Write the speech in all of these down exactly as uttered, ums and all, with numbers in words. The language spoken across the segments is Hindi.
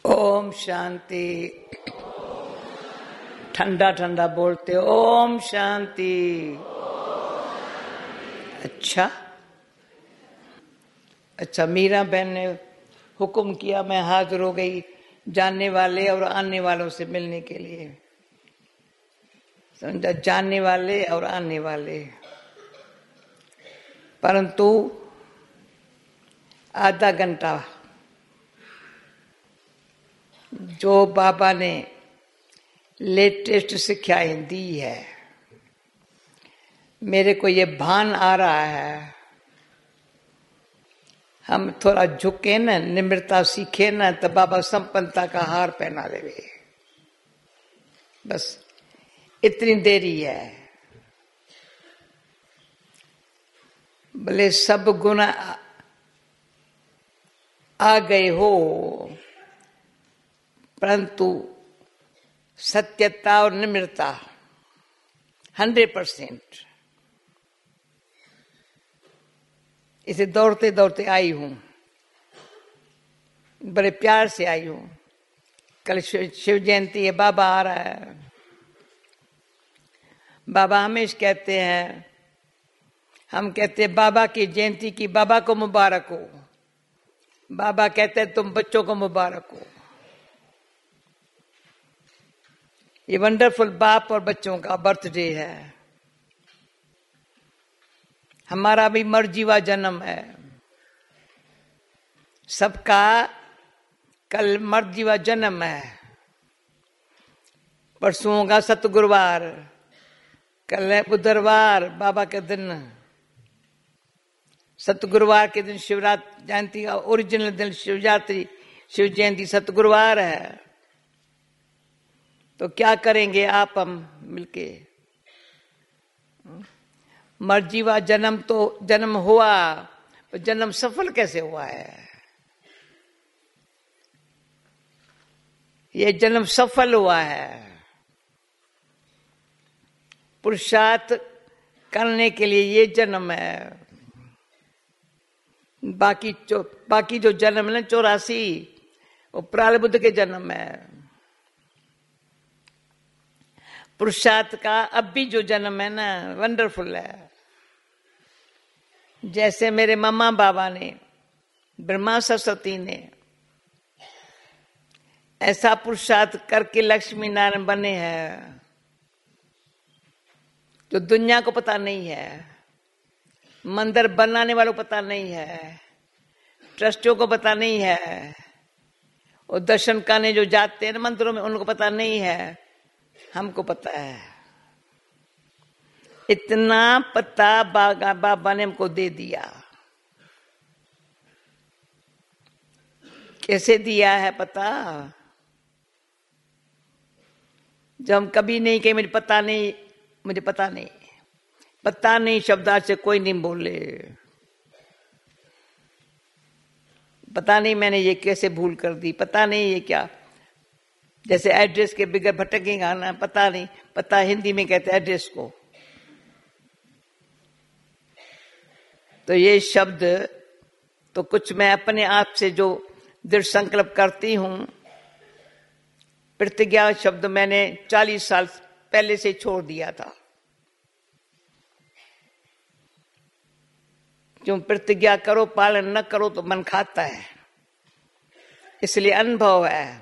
ओम शांति। ठंडा ठंडा बोलते ओम शांति। अच्छा अच्छा मीरा बहन ने हुक्म किया, मैं हाजिर हो गई जानने वाले और आने वालों से मिलने के लिए। समझा, जानने वाले और आने वाले। परंतु आधा घंटा जो बाबा ने लेटेस्ट शिक्षाएं दी है, मेरे को ये भान आ रहा है, हम थोड़ा झुके ना, निम्रता सीखे ना, तो बाबा संपन्नता का हार पहना देवे। बस इतनी देरी है। भले सब गुण आ गए हो, परंतु सत्यता और निम्रता हंड्रेड परसेंट। इसे दौड़ते दौड़ते आई हूं, बड़े प्यार से आई हूं। कल शिव जयंती है, बाबा आ रहा है। बाबा हमेशा कहते हैं, हम कहते हैं बाबा की जयंती की बाबा को मुबारक हो। बाबा कहते हैं तुम बच्चों को मुबारक हो। ये वंडरफुल बाप और बच्चों का बर्थडे है। हमारा भी मरजीवा जन्म है सबका। कल मरजीवा जन्म है, परसों होगा सतगुरुवार, कल है बुधवार बाबा के दिन। सतगुरुवार के दिन शिवरात्रि जयंती का ओरिजिनल दिन शिवरात्रि, शिव जयंती सतगुरुवार है। तो क्या करेंगे आप हम मिलके? मरजीवा जन्म तो जन्म हुआ, तो जन्म सफल कैसे हुआ है? ये जन्म सफल हुआ है। पुरुषार्थ करने के लिए ये जन्म है। बाकी जो बाकी जो जन्म है ना चौरासी, वो प्रारब्ध के जन्म है। पुरुषार्थ का अब भी जो जन्म है ना, वंडरफुल है। जैसे मेरे मम्मा बाबा ने, ब्रह्मा सरस्वती ने ऐसा पुरुषार्थ करके लक्ष्मी नारायण बने हैं जो दुनिया को पता नहीं है, मंदिर बनाने वालों को पता नहीं है, ट्रस्टियों को पता नहीं है, और दर्शन करने जो जाते हैं मंदिरों में उनको पता नहीं है। हमको पता है। इतना पता बाबा बाबा ने हमको दे दिया। कैसे दिया है पता? जब हम कभी नहीं कहे मुझे पता नहीं, मुझे पता नहीं, पता नहीं शब्द से कोई नहीं बोले। पता नहीं मैंने ये कैसे भूल कर दी, पता नहीं ये क्या। जैसे एड्रेस के बिगड़ भटकेगा ना, पता नहीं। पता हिंदी में कहते हैं एड्रेस को। तो ये शब्द तो कुछ मैं अपने आप से जो दृढ़ संकल्प करती हूं, प्रतिज्ञा शब्द मैंने चालीस साल पहले से छोड़ दिया था। क्यों? प्रतिज्ञा करो पालन न करो तो मन खाता है। इसलिए अनुभव है,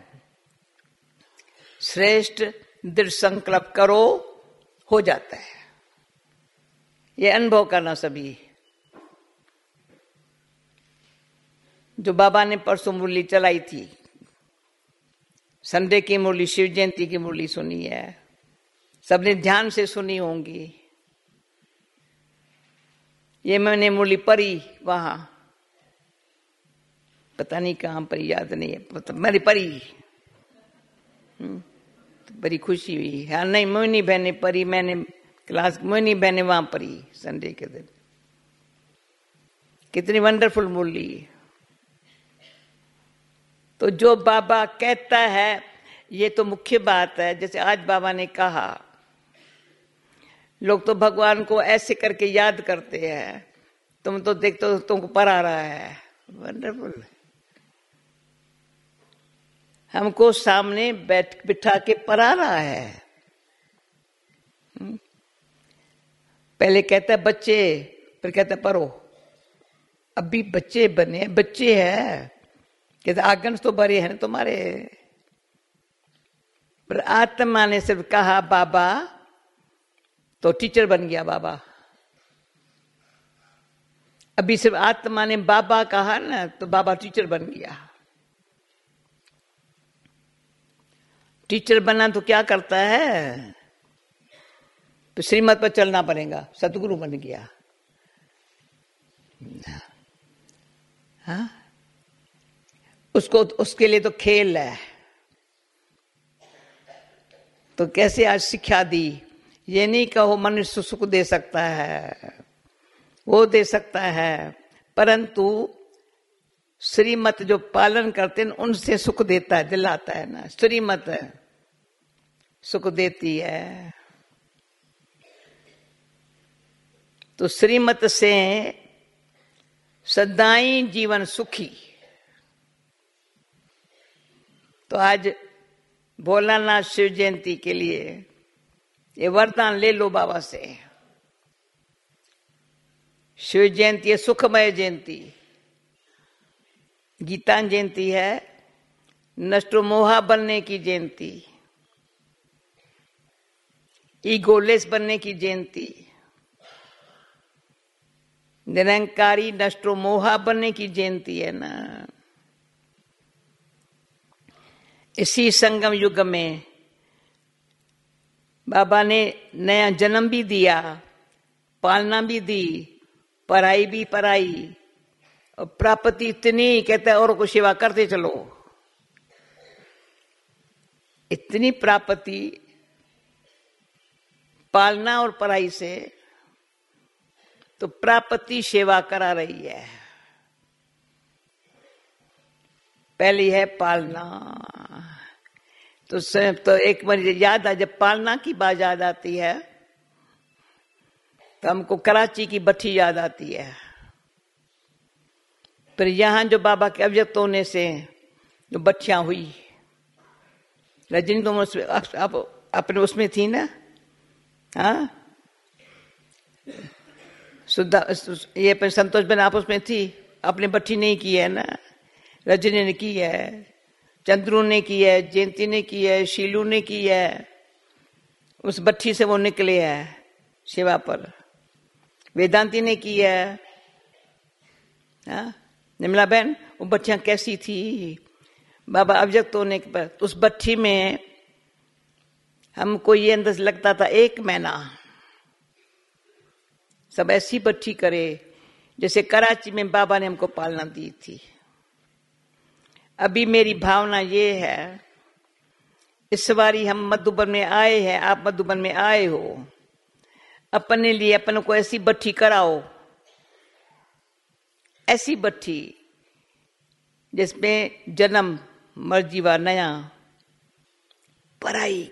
श्रेष्ठ दृढ़ संकल्प करो हो जाता है। ये अनुभव करना सभी। जो बाबा ने परसों मुरली चलाई थी, संडे की मुरली, शिव जयंती की मुरली सुनी है, सबने ध्यान से सुनी होंगी। ये मैंने मुरली पढ़ी वहां, पता नहीं कहां पर, याद नहीं है, मेरी पढ़ी। तो बड़ी खुशी हुई। हाँ नहीं, मोहिनी बहन ने पढ़ी, मैंने क्लास मोहिनी बहन ने वहां पढ़ी संडे के दिन। कितनी वंडरफुल मुरली। तो जो बाबा कहता है ये तो मुख्य बात है। जैसे आज बाबा ने कहा, लोग तो भगवान को ऐसे करके याद करते हैं, तुम तो देखते हो तुमको पढ़ा रहा है। वंडरफुल। हमको सामने बैठ बिठा के पढ़ा रहा है। पहले कहता है बच्चे, फिर कहता है पढ़ो। अभी बच्चे बने, बच्चे हैं, कहते आंगन तो भरे हैं तुम्हारे। पर आत्मा ने सिर्फ कहा बाबा, तो टीचर बन गया बाबा। अभी सिर्फ आत्मा ने बाबा कहा ना, तो बाबा टीचर बन गया। टीचर बना तो क्या करता है, तो श्रीमत पर चलना पड़ेगा, सतगुरु बन गया। हाँ, उसको उसके लिए तो खेल है। तो कैसे आज शिक्षा दी, ये नहीं कहो मनुष्य सुख दे सकता है, वो दे सकता है, परंतु श्रीमत जो पालन करते हैं उनसे सुख देता है, दिलाता है ना। श्रीमत सुख देती है। तो श्रीमत से सदाई जीवन सुखी। तो आज भोलानाथ शिव जयंती के लिए ये वरदान ले लो बाबा से। शिव जयंती है सुखमय जयंती, गीता जयंती है नष्टो मोहा बनने की जयंती, ईगोलेस बनने की जयंती, निरंकारी नष्टो मोहा बनने की जयंती है ना। इसी संगम युग में बाबा ने नया जन्म भी दिया, पालना भी दी, पढ़ाई भी पढ़ाई, और प्राप्ति इतनी, कहता है और को सेवा करते चलो। इतनी प्राप्ति पालना और पढ़ाई से, तो प्राप्ति सेवा करा रही है। पहली है पालना। तो तो एक बार याद आ, जब पालना की बात याद आती है तो हमको कराची की भट्ठी याद आती है। फिर यहां जो बाबा के अव्यक्त होने से जो भट्ठियां हुई, रजनी तुम उसमें आप अपने उसमें थी ना। हाँ, सुधा ये पर संतोष बन आप उसमें थी, आपने भट्ठी नहीं की है ना। रजनी ने की है, चंद्रू ने की है, जयंती ने की है, शीलू ने की है। उस भट्ठी से वो निकले है सेवा पर। वेदांती ने की है। हाँ, निमला बहन, वो भट्टियां कैसी थी बाबा अव्यक्त होने के बाद। उस भट्ठी में हमको ये अंदर लगता था एक महीना सब ऐसी भट्ठी करे जैसे कराची में बाबा ने हमको पालना दी थी। अभी मेरी भावना ये है, इस बारी हम मधुबन में आए हैं, आप मधुबन में आए हो, अपने लिए अपन को ऐसी भट्ठी कराओ, ऐसी भट्ठी जिसमें जन्म मर्जीवा नया, पढ़ाई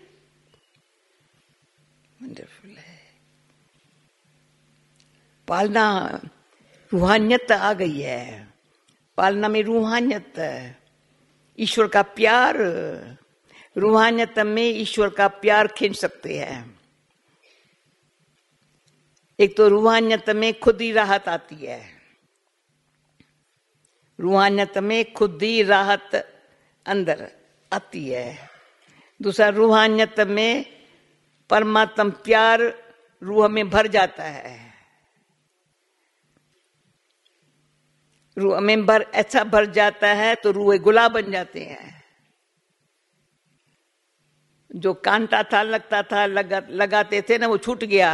वंडरफुल है, पालना रूहानियत आ गई है। पालना में रूहानियत, ईश्वर का प्यार, रूहानियत में ईश्वर का प्यार खींच सकते हैं। एक तो रूहानियत में खुद ही राहत आती है, रूहानियत में खुद ही राहत अंदर आती है। दूसरा, रूहानियत में परमात्मा प्यार रूह में भर जाता है, रूह में भर ऐसा भर जाता है तो रूह गुलाब बन जाते हैं। जो कांटा था, लगता था, लगा, लगाते थे ना, वो छूट गया,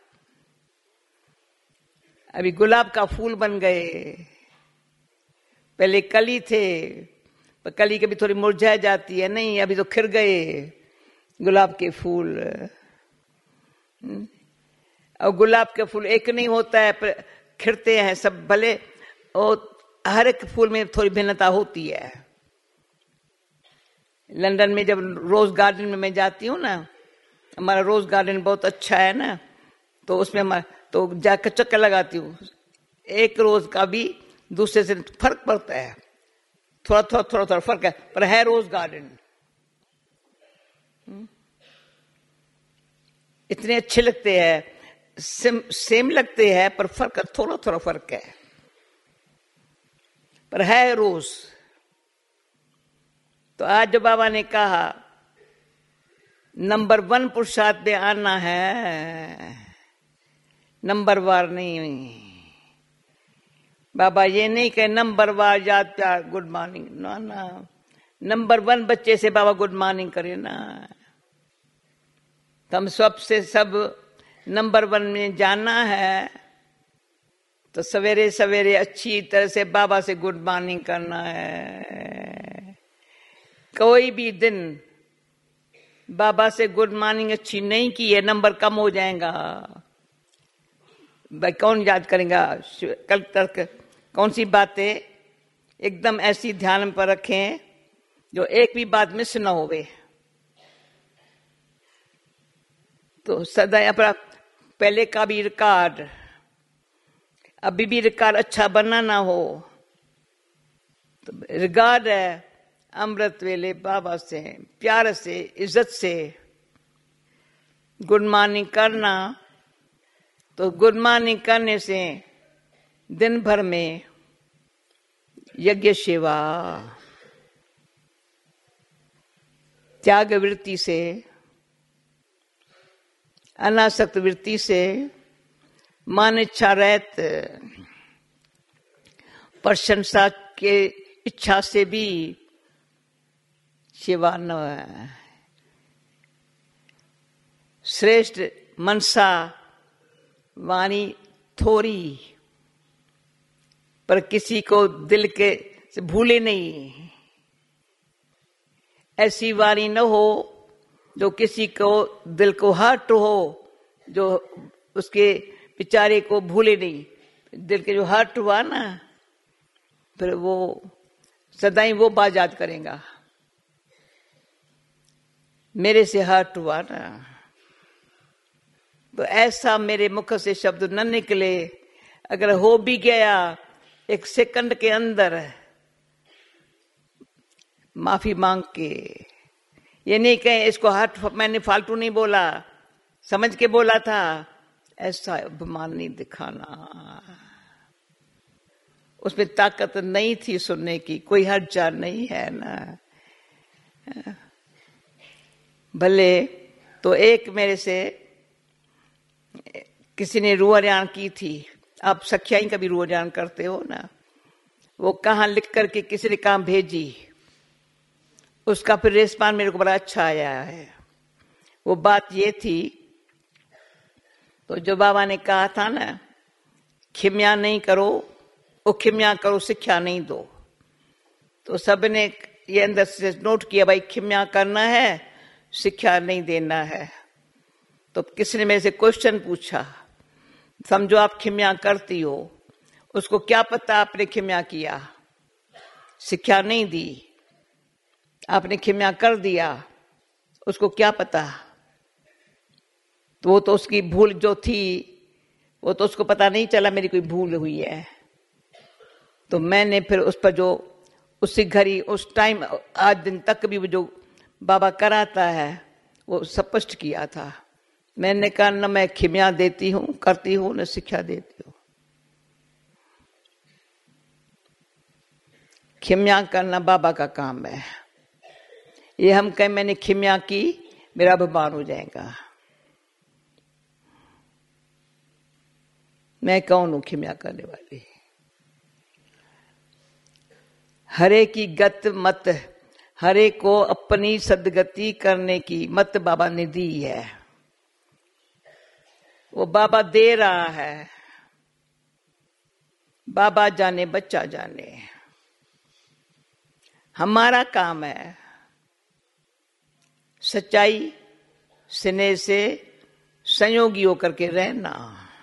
अभी गुलाब का फूल बन गए। पहले कली थे, पर कली कभी थोड़ी मुरझा जाती है, नहीं अभी तो खिल गए गुलाब के फूल। और गुलाब के फूल एक नहीं होता है, पर खिलते हैं सब, भले और हर एक फूल में थोड़ी भिन्नता होती है। लंदन में जब रोज गार्डन में मैं जाती हूँ ना, हमारा रोज गार्डन बहुत अच्छा है ना, तो उसमें हमारा तो जाकर चक्कर लगाती हूँ, एक रोज का भी दूसरे से फर्क पड़ता है। थोड़ा थोड़ा थोड़ा थोड़ा फर्क है, पर है रोज गार्डन। इतने अच्छे लगते हैं, सेम सेम लगते हैं, पर फर्क थोड़ा थोड़ा फर्क है, पर है रोज। तो आज जो बाबा ने कहा नंबर वन पुरुषार्थ में आना है, नंबर वार नहीं। बाबा ये नहीं कहे नंबर वार याद प्यार गुड मॉर्निंग, ना ना, नंबर वन बच्चे से बाबा गुड मॉर्निंग करे ना। तो हम सबसे सब नंबर वन में जाना है, तो सवेरे सवेरे अच्छी तरह से बाबा से गुड मॉर्निंग करना है। कोई भी दिन बाबा से गुड मॉर्निंग अच्छी नहीं की है, नंबर कम हो जाएगा। भाई कौन याद करेगा? कल तक कौन सी बातें एकदम ऐसी ध्यान पर रखें जो एक भी बात मिस ना होवे। तो सदा अपना पहले का भी रिकॉर्ड, अभी भी रिकॉर्ड अच्छा बना ना हो, तो रिकॉर्ड है अमृत वेले बाबा से प्यार से इज्जत से गुड मॉर्निंग करना। तो गुड मॉर्निंग करने से दिन भर में यज्ञ सेवा, त्याग वृत्ति से, अनासक्त वृत्ति से, मान इच्छा रहत, प्रशंसा के इच्छा से भी सेवा न है। श्रेष्ठ मनसा वाणी थोड़ी, पर किसी को दिल के से भूले नहीं। ऐसी वाणी न हो जो किसी को दिल को हर्ट हो, जो उसके बेचारे को भूले नहीं। दिल के जो हर्ट हुआ ना, फिर वो सदाई वो बात याद करेगा, मेरे से हर्ट हुआ ना। तो ऐसा मेरे मुख से शब्द न निकले, अगर हो भी गया एक सेकंड के अंदर माफी मांग के, ये नहीं कहें इसको हर्ट मैंने फालतू नहीं बोला, समझ के बोला था, ऐसा अभिमान नहीं दिखाना। उसमें ताकत नहीं थी सुनने की, कोई हर्ट जार नहीं है ना। भले तो एक मेरे से किसी ने रुआजान की थी, आप सख्याई का भी रुआजान करते हो ना, वो कहाँ लिख करके किसी ने कहाँ भेजी, उसका फिर रेस्पॉन्स मेरे को बड़ा अच्छा आया है। वो बात ये थी, तो जो बाबा ने कहा था ना, खिम्या नहीं करो, वो खिम्या करो, शिक्षा नहीं दो। तो सबने ये अंदर से नोट किया, भाई खिम्या करना है, शिक्षा नहीं देना है। तो किसी ने मेरे से क्वेश्चन पूछा, समझो आप खिम्या करती हो, उसको क्या पता आपने खिम्या किया, शिक्षा नहीं दी, आपने खिम्या कर दिया, उसको क्या पता। तो वो तो उसकी भूल जो थी, वो तो उसको पता नहीं चला मेरी कोई भूल हुई है। तो मैंने फिर उस पर जो उसी घड़ी उस टाइम आज दिन तक भी वो जो बाबा कराता है वो स्पष्ट किया था। मैंने कहा न मैं खिम्या देती हूं करती हूं, न शिक्षा देती हूं। खिम्या करना बाबा का काम है। ये हम कहें मैंने खिम्या की, मेरा अभिमान हो जाएगा। मैं कौन हूं खिम्या करने वाली? हरे की गत मत, हरे को अपनी सदगति करने की मत बाबा ने दी है। वो बाबा दे रहा है, बाबा जाने बच्चा जाने। हमारा काम है सच्चाई स्नेह से संयोगी होकर के रहना।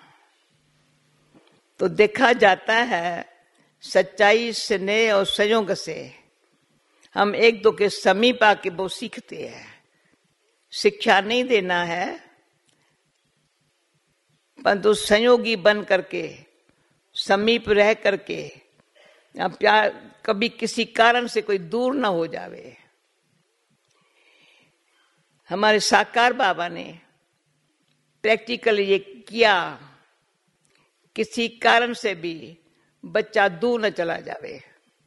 तो देखा जाता है सच्चाई स्नेह और संयोग से हम एक दो के समीप आके वो सीखते हैं। शिक्षा नहीं देना है, परंतु संयोगी बन करके, समीप रह करके, यहाँ प्यार कभी किसी कारण से कोई दूर ना हो जावे। हमारे साकार बाबा ने प्रैक्टिकल ये किया, किसी कारण से भी बच्चा दूर न चला जावे।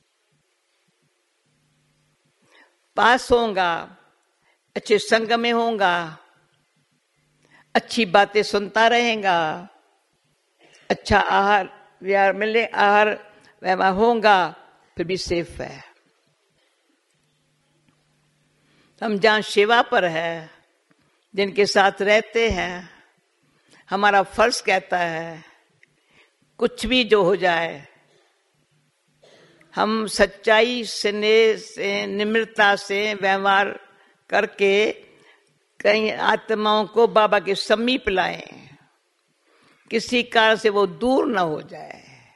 पास होगा, अच्छे संग में होगा, अच्छी बातें सुनता रहेगा, अच्छा आहार विहार मिले, आहार व्यवहार होगा, फिर भी सेफ है। हम जहां सेवा पर है, जिनके साथ रहते हैं, हमारा फर्ज कहता है कुछ भी जो हो जाए, हम सच्चाई स्नेह से निम्रता से व्यवहार करके कई आत्माओं को बाबा के समीप लाएं, किसी कारण से वो दूर ना हो जाए।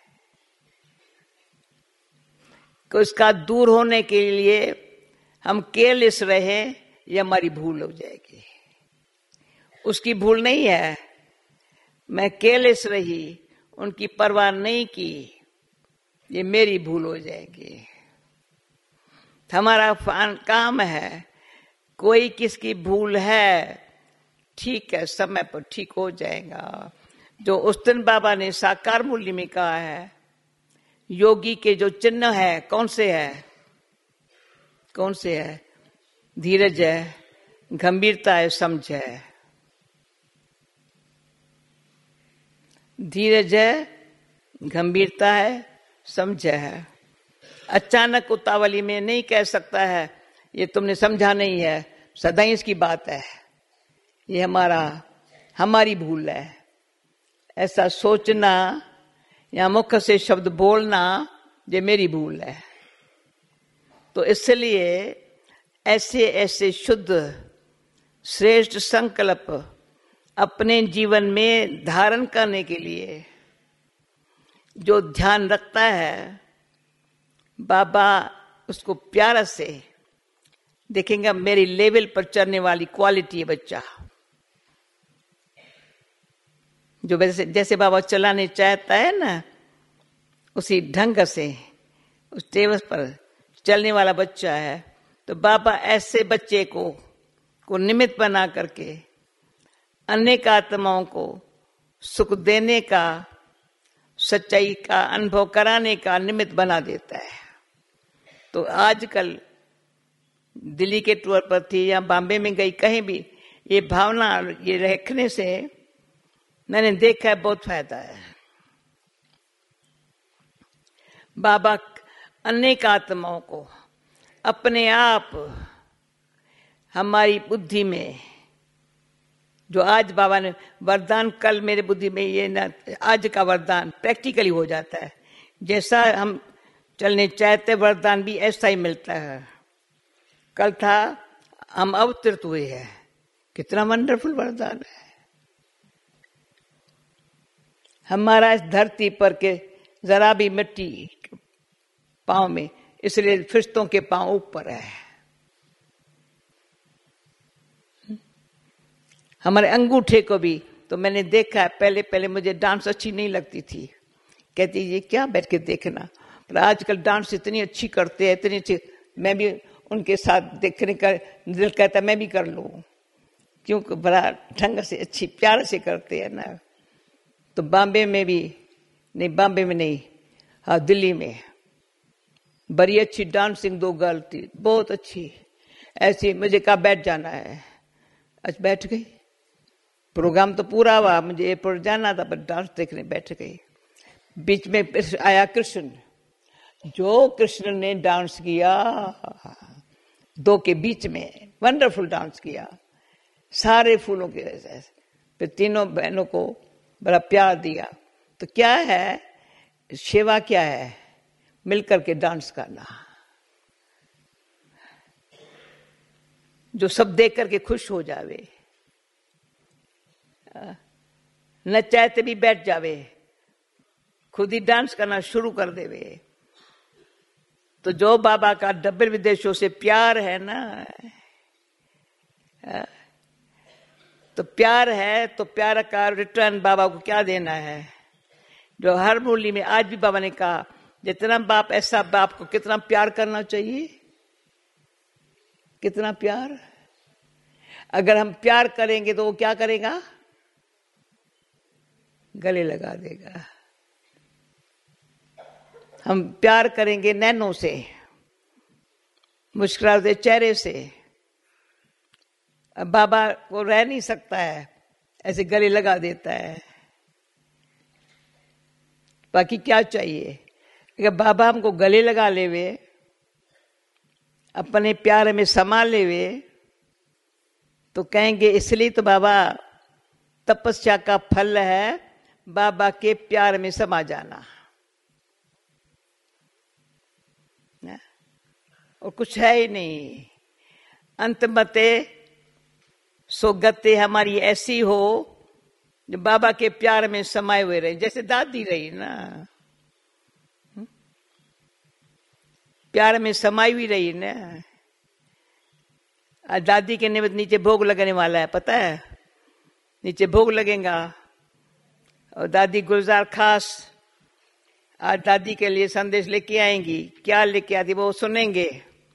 तो इसका दूर होने के लिए हम केयरलेस रहे, ये हमारी भूल हो जाएगी। उसकी भूल नहीं है, मैं केयरलेस रही, उनकी परवाह नहीं की, ये मेरी भूल हो जाएगी। हमारा काम है, कोई किसकी भूल है, ठीक है, समय पर ठीक हो जाएगा। जो उस दिन बाबा ने साकार मूल्य में कहा है, योगी के जो चिन्ह है, कौन से है, कौन से है? धीरज है, गंभीरता है, समझ है। धीरज है, गंभीरता है, समझ है। अचानक उतावली में नहीं कह सकता है ये तुमने समझा नहीं है, सदाई इसकी बात है, ये हमारा हमारी भूल है। ऐसा सोचना या मुख से शब्द बोलना, ये मेरी भूल है। तो इसलिए ऐसे ऐसे शुद्ध श्रेष्ठ संकल्प अपने जीवन में धारण करने के लिए जो ध्यान रखता है, बाबा उसको प्यार से देखेंगे, मेरी लेवल पर चलने वाली क्वालिटी है बच्चा। जो वैसे जैसे बाबा चलाने चाहता है ना, उसी ढंग से उस टेबल पर चलने वाला बच्चा है। तो बाबा ऐसे बच्चे को को निमित्त बना करके अनेक आत्माओं को सुख देने का, सच्चाई का अनुभव कराने का निमित्त बना देता है। तो आजकल दिल्ली के टूर पर थी या बॉम्बे में गई, कहीं भी ये भावना ये रखने से मैंने देखा है बहुत फायदा है। बाबा अनेक आत्माओं को अपने आप हमारी बुद्धि में, जो आज बाबा ने वरदान, कल मेरे बुद्धि में ये ना, आज का वरदान प्रैक्टिकली हो जाता है। जैसा हम चलने चाहते वरदान भी ऐसा ही मिलता है। कल था हम अवतरित हुए हैं, कितना वंडरफुल वरदान है। हमारा इस धरती पर के जरा भी मिट्टी पांव में, इसलिए फरिश्तों के पांव ऊपर है। हमारे अंगूठे को भी तो मैंने देखा है, पहले पहले मुझे डांस अच्छी नहीं लगती थी, कहती ये क्या बैठ के देखना, पर आजकल डांस इतनी अच्छी करते हैं, इतनी अच्छी, मैं भी उनके साथ देखने का दिल कहता मैं भी कर लूं, क्योंकि बड़ा ढंग से अच्छी प्यार से करते हैं ना। तो बॉम्बे में भी नहीं, बॉम्बे में नहीं, हाँ दिल्ली में बड़ी अच्छी डांसिंग दो गर्ल थी, बहुत अच्छी, ऐसी मुझे कहा बैठ जाना है, आज बैठ गई। प्रोग्राम तो पूरा हुआ, मुझे एयरपोर्ट जाना था, पर डांस देखने बैठ गई। बीच में आया कृष्ण, जो कृष्ण ने डांस किया दो के बीच में, वंडरफुल डांस किया, सारे फूलों के वजह से। फिर तीनों बहनों को बड़ा प्यार दिया। तो क्या है सेवा, क्या है मिलकर के डांस करना, जो सब देख करके खुश हो जावे, न चाहते भी बैठ जावे, खुद ही डांस करना शुरू कर देवे। तो जो बाबा का डबल विदेशों से प्यार है ना, तो प्यार है, तो प्यार का रिटर्न बाबा को क्या देना है। जो हर मूल्य में, आज भी बाबा ने कहा जितना बाप ऐसा बाप को कितना प्यार करना चाहिए, कितना प्यार। अगर हम प्यार करेंगे तो वो क्या करेगा, गले लगा देगा। हम प्यार करेंगे नैनों से, मुस्कुराते चेहरे से। अब बाबा को रह नहीं सकता है, ऐसे गले लगा देता है। बाकी क्या चाहिए। अगर बाबा हमको गले लगा लेवे, अपने प्यार में समा लेवे, तो कहेंगे इसलिए तो बाबा तपस्या का फल है बाबा के प्यार में समा जाना, और कुछ है ही नहीं। अंतमते सोगते हमारी ऐसी हो जो बाबा के प्यार में समाये हुए रहे, जैसे दादी रही ना, प्यार में समाई हुई रही ना। आज दादी के निमित्त नीचे भोग लगने वाला है, पता है, नीचे भोग लगेगा। और दादी गुलजार खास आज दादी के लिए संदेश लेके आएंगी। क्या लेके आती वो सुनेंगे।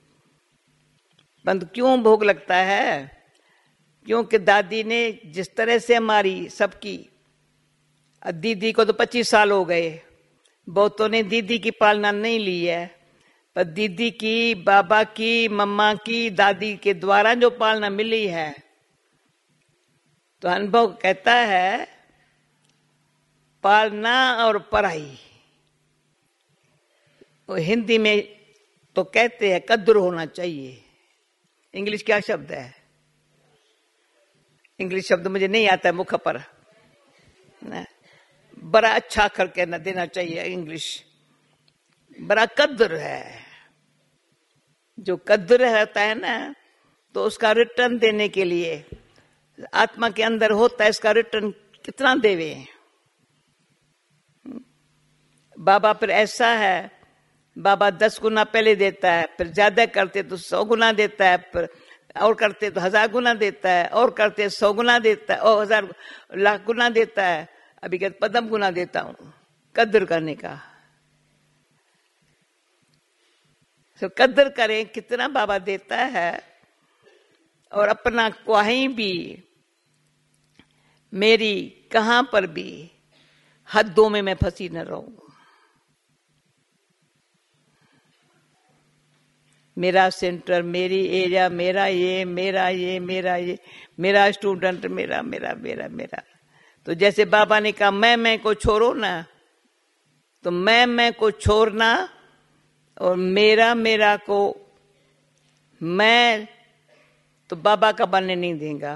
परंतु क्यों भोग लगता है, क्योंकि दादी ने जिस तरह से हमारी सबकी, दीदी को तो पच्चीस साल हो गए, बहुतों ने दीदी की पालना नहीं ली है, पर दीदी की, बाबा की, मम्मा की, दादी के द्वारा जो पालना मिली है, तो अनुभव कहता है पालना और पढ़ाई, वो हिंदी में तो कहते हैं कद्र होना चाहिए। इंग्लिश क्या शब्द है, इंग्लिश शब्द मुझे नहीं आता है मुख पर, ना बड़ा अच्छा करके न देना चाहिए इंग्लिश। बड़ा कद्र है, जो कद्र रहता है ना, तो उसका रिटर्न देने के लिए आत्मा के अंदर होता है, इसका रिटर्न कितना देवे। बाबा फिर ऐसा है, बाबा दस गुना पहले देता है, फिर ज्यादा करते तो सौ गुना देता है, फिर और करते तो हजार गुना देता है, और करते सौ गुना देता है, और हजार लाख गुना देता है। अभी कहते पदम गुना देता हूं, कद्र करने का। तो कद्र करें कितना बाबा देता है, और अपना कहीं भी, मेरी कहां पर भी हदों में मैं फंसी न रहूं। मेरा सेंटर, मेरी एरिया, मेरा ये, मेरा ये, मेरा ये, मेरा स्टूडेंट, मेरा मेरा मेरा मेरा। तो जैसे बाबा ने कहा मैं मैं को छोड़ो ना, तो मैं मैं को छोड़ना और मेरा मेरा को मैं तो बाबा का बनने नहीं देगा।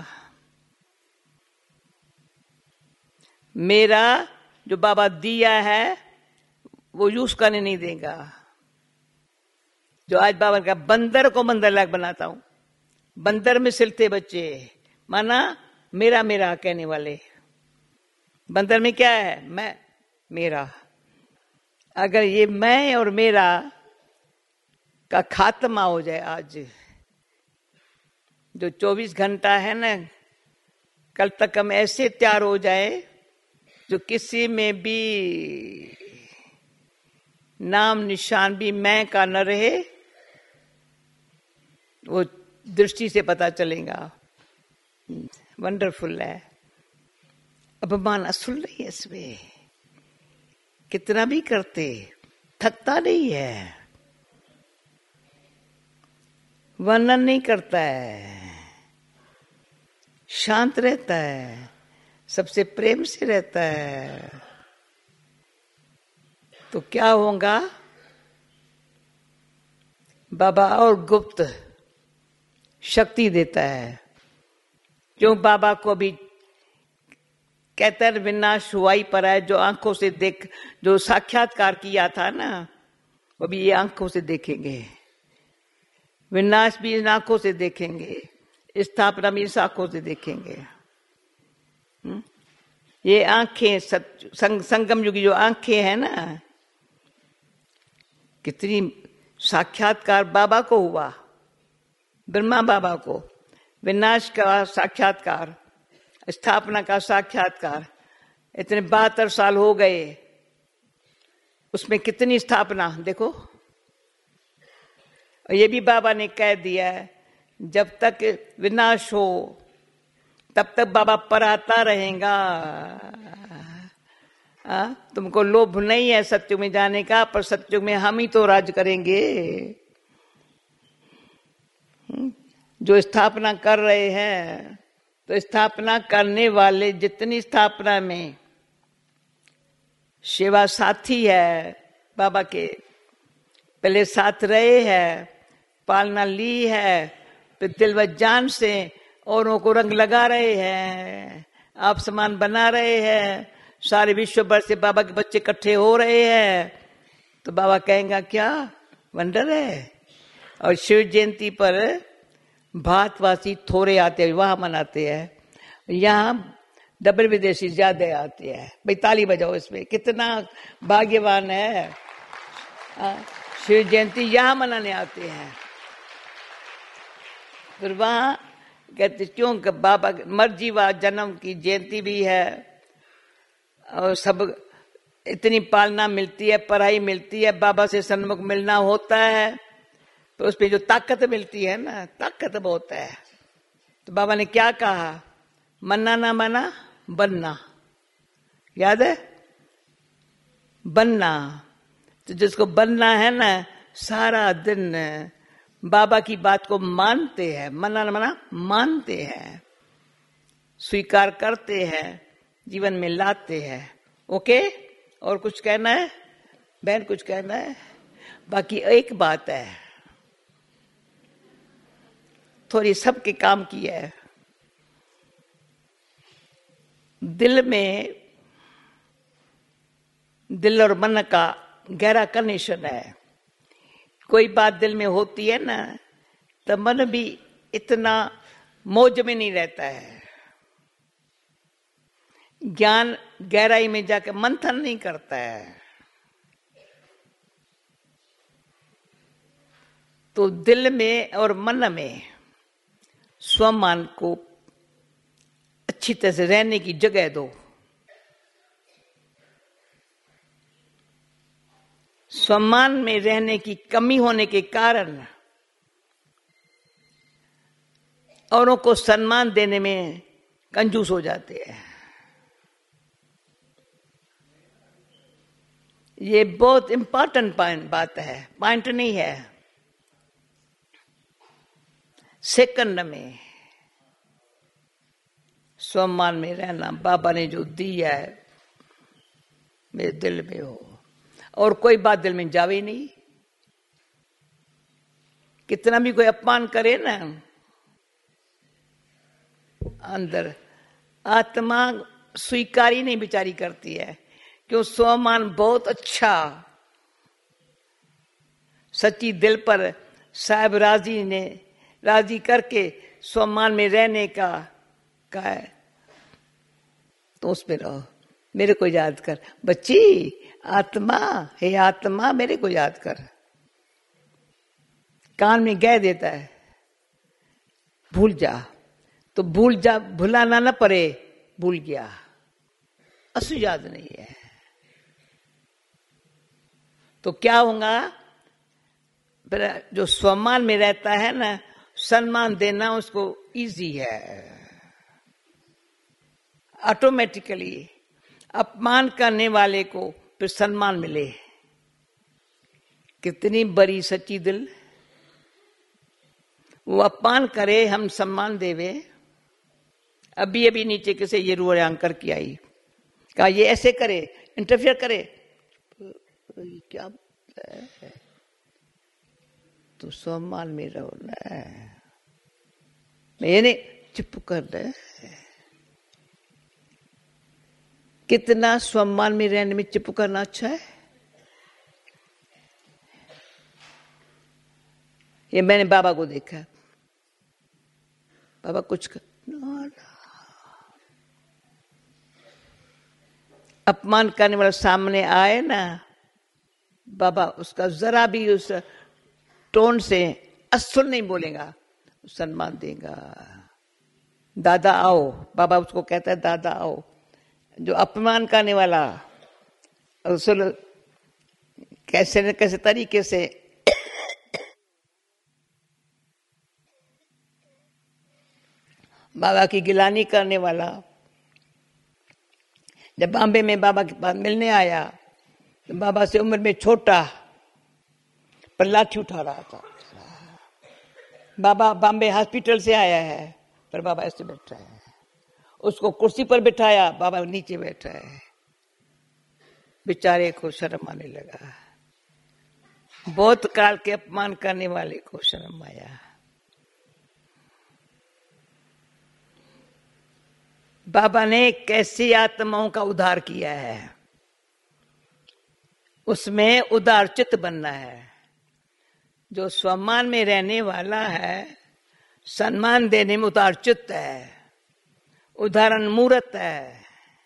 मेरा जो बाबा दिया है वो यूज करने नहीं देगा। जो आज बाबा का बंदर को बंदर लायक बनाता हूं, बंदर में सिलते बच्चे, माना मेरा मेरा कहने वाले। बंदर में क्या है, मैं मेरा। अगर ये मैं और मेरा का खात्मा हो जाए, आज जो चौबीस घंटा है ना, कल तक हम ऐसे तैयार हो जाए जो किसी में भी नाम निशान भी मैं का न रहे, वो दृष्टि से पता चलेगा। वंडरफुल है। अपमान असुल नहीं है इसमें, कितना भी करते थकता नहीं है, वर्णन नहीं करता है, शांत रहता है, सबसे प्रेम से रहता है। तो क्या होगा, बाबा और गुप्त शक्ति देता है। क्यों बाबा को भी कहता है विनाश हुआ ही पर है, जो आंखों से देख, जो साक्षात्कार किया था ना, वो भी ये आंखों से देखेंगे, विनाश भी इन आंखों से देखेंगे, स्थापना भी इस आंखों से देखेंगे। ये आंखें संग, संगम युग जो आंखें हैं ना, कितनी साक्षात्कार बाबा को हुआ, ब्रह्मा बाबा को, विनाश का साक्षात्कार, स्थापना का साक्षात्कार। इतने बहत्तर साल हो गए, उसमें कितनी स्थापना देखो। और ये भी बाबा ने कह दिया है, जब तक विनाश हो तब तक बाबा पराता रहेगा। आ, तुमको लोभ नहीं है सत्युग में जाने का, पर सत्युग में हम ही तो राज करेंगे। जो स्थापना कर रहे हैं, तो स्थापना करने वाले जितनी स्थापना में सेवा साथी है बाबा के, पहले साथ रहे हैं, पालना ली है, फिर दिल व जान से औरों को रंग लगा रहे हैं, आप समान बना रहे हैं, सारे विश्व भर से बाबा के बच्चे इकट्ठे हो रहे हैं, तो बाबा कहेंगे क्या वंडर है। और शिव जयंती पर भारतवासी थोड़े आते हैं, वहां मनाते हैं, यहाँ डबल विदेशी ज्यादा आते हैं। भाई ताली बजाओ इसमें, कितना भाग्यवान है। शिव जयंती यहाँ मनाने आते हैं। फिर वहां कहते क्यों, बाबा मर्जी व जन्म की जयंती भी है, और सब इतनी पालना मिलती है, पढ़ाई मिलती है, बाबा से सन्मुख मिलना होता है, तो उसमें जो ताकत मिलती है ना, ताकत बहुत है। तो बाबा ने क्या कहा, मन्ना ना मना बनना, याद है, बनना। तो जिसको बनना है ना, सारा दिन बाबा की बात को मानते हैं, मना ना मना मानते हैं, स्वीकार करते हैं, जीवन में लाते हैं। ओके, और कुछ कहना है बहन, कुछ कहना है? बाकी एक बात है, थोड़ी सबके काम की है। दिल में, दिल और मन का गहरा कनेक्शन है। कोई बात दिल में होती है ना, तो मन भी इतना मौज में नहीं रहता है, ज्ञान गहराई में जाकर मंथन नहीं करता है। तो दिल में और मन में स्वमान को अच्छी तरह से रहने की जगह दो। सम्मान में रहने की कमी होने के कारण औरों को सम्मान देने में कंजूस हो जाते हैं। ये बहुत इंपॉर्टेंट बात है, पॉइंट नहीं है। सेकंड में सम्मान में रहना बाबा ने जो दिया है, मेरे दिल में हो, और कोई बात दिल में जावे नहीं। कितना भी कोई अपमान करे ना, अंदर आत्मा स्वीकार ही नहीं बिचारी करती है, क्यों स्वमान बहुत अच्छा। सच्ची दिल पर साहब राजी ने राजी करके स्वमान में रहने का कहा है, तो उसमें रहो। मेरे को याद कर बच्ची, आत्मा हे आत्मा, मेरे को याद कर। कान में कह देता है भूल जा, तो भूल जा, भुलाना ना पड़े, भूल गया, असु याद नहीं है। तो क्या होगा, जो सम्मान में रहता है ना, सम्मान देना उसको इजी है, ऑटोमेटिकली। अपमान करने वाले को फिर सम्मान मिले। कितनी बड़ी सच्ची दिल, वो अपमान करे, हम सम्मान देवे। अभी अभी नीचे किसे ये रूयांक करके आई, कहा ये ऐसे करे, इंटरफेयर करे, क्या है? तो सम्मान में रहो ना, मैंने चुप कर दे। कितना सम्मान में रहने में चुप करना अच्छा है। ये मैंने बाबा को देखा, बाबा कुछ कर ना, ना। अपमान करने वाला सामने आए ना, बाबा उसका जरा भी उस टोन से असुर नहीं बोलेगा, सम्मान देगा। दादा आओ, बाबा उसको कहता है दादा आओ। जो अपमान करने वाला, कैसे न कैसे तरीके से बाबा की गिलानी करने वाला जब बॉम्बे में बाबा के पास मिलने आया तो बाबा से उम्र में छोटा पर लाठी उठा रहा था। बाबा बॉम्बे हॉस्पिटल से आया है पर बाबा ऐसे बैठा है। उसको कुर्सी पर बिठाया, बाबा नीचे बैठा है। बेचारे को शर्म आने लगा। बहुत काल के अपमान करने वाले को शर्म आया। बाबा ने कैसी आत्माओं का उद्धार किया है, उसमें उदार चित्त बनना है। जो सम्मान में रहने वाला है, सम्मान देने में उदार चित्त है, उदाहरण मूर्त है।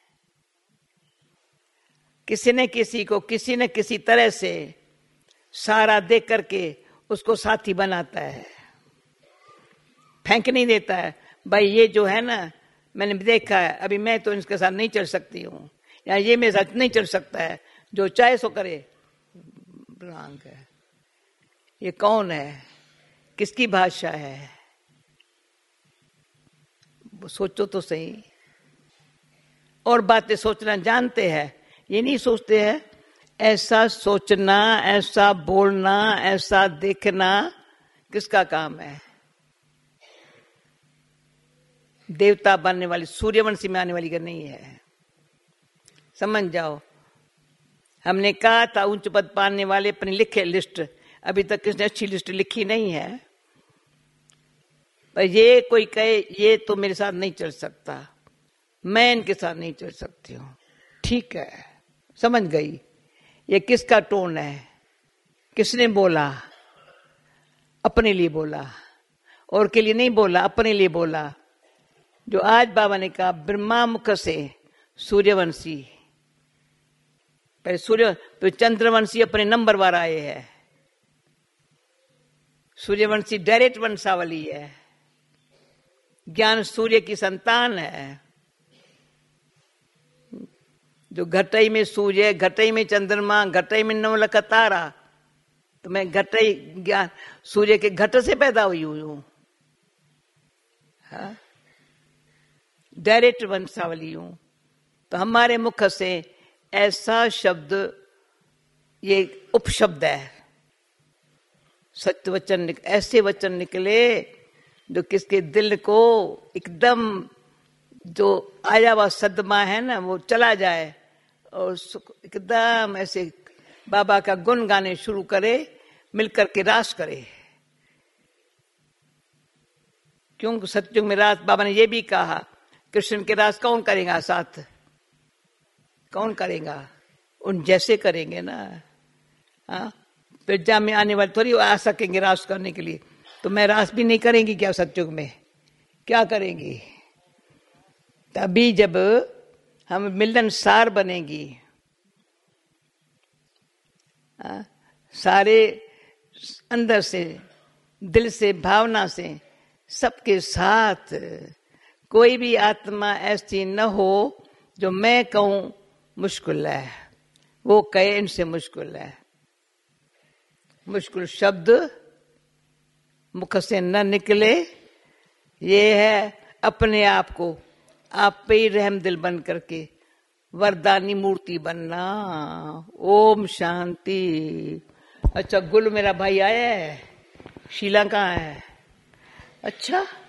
किसी न किसी को किसी न किसी तरह से सारा दे करके उसको साथी बनाता है, फेंक नहीं देता है। भाई ये जो है ना, मैंने देखा है, अभी मैं तो इनके साथ नहीं चल सकती हूँ, या ये मेरे साथ नहीं चल सकता है, जो चाहे सो करे। ब्लांक है। ये कौन है, किसकी भाषा है, वो सोचो तो सही। और बातें सोचना जानते हैं, ये नहीं सोचते हैं। ऐसा सोचना, ऐसा बोलना, ऐसा देखना किसका काम है? देवता बनने वाली, सूर्यवंशी में आने वाली का नहीं है, समझ जाओ। हमने कहा था उच्च पद पाने वाले अपनी लिखे लिस्ट, अभी तक किसने अच्छी लिस्ट लिखी नहीं है। पर ये कोई कहे ये तो मेरे साथ नहीं चल सकता, मैं इनके साथ नहीं चल सकती हूँ, ठीक है, समझ गई। ये किसका टोन है, किसने बोला? अपने लिए बोला, और के लिए नहीं बोला, अपने लिए बोला। जो आज बाबा ने कहा ब्रह्मा मुख से सूर्यवंशी, पहले सूर्य तो चंद्रवंशी अपने नंबर बार आए हैं। सूर्यवंशी डायरेक्ट वंशावली है, ज्ञान सूर्य की संतान है। जो घटई में सूर्य, घटई में चंद्रमा, घटई में नवलख तारा, तो मैं घटई ज्ञान सूर्य के घट से पैदा हुई हुई हूं, हाँ? डायरेक्ट वंशावली हूं। तो हमारे मुख से ऐसा शब्द, ये उपशब्द है, सत्य वचन, ऐसे वचन निकले जो किसके दिल को एकदम, जो आया हुआ सदमा है ना, वो चला जाए और एकदम ऐसे बाबा का गुण गाने शुरू करे, मिलकर के रास करे। क्योंकि सत्युग में रास, बाबा ने ये भी कहा, कृष्ण के रास कौन करेगा साथ? कौन करेगा? उन जैसे करेंगे ना। हाँ, प्रजा में आने वाले थोड़ी आ सकेंगे रास करने के लिए। तो मैं रास भी नहीं करेंगी क्या सत्युग में? क्या करेंगी? तभी जब हम मिलनसार बनेंगी, आ, सारे अंदर से, दिल से, भावना से, सबके साथ। कोई भी आत्मा ऐसी न हो जो मैं कहूं मुश्किल है, वो कहे इनसे मुश्किल है। मुश्किल शब्द मुख से न निकले, ये है अपने आप को आप पे ही रहम दिल बन करके वरदानी मूर्ति बनना। ओम शांति। अच्छा, गुल मेरा भाई आया है, शीला कहाँ है? अच्छा।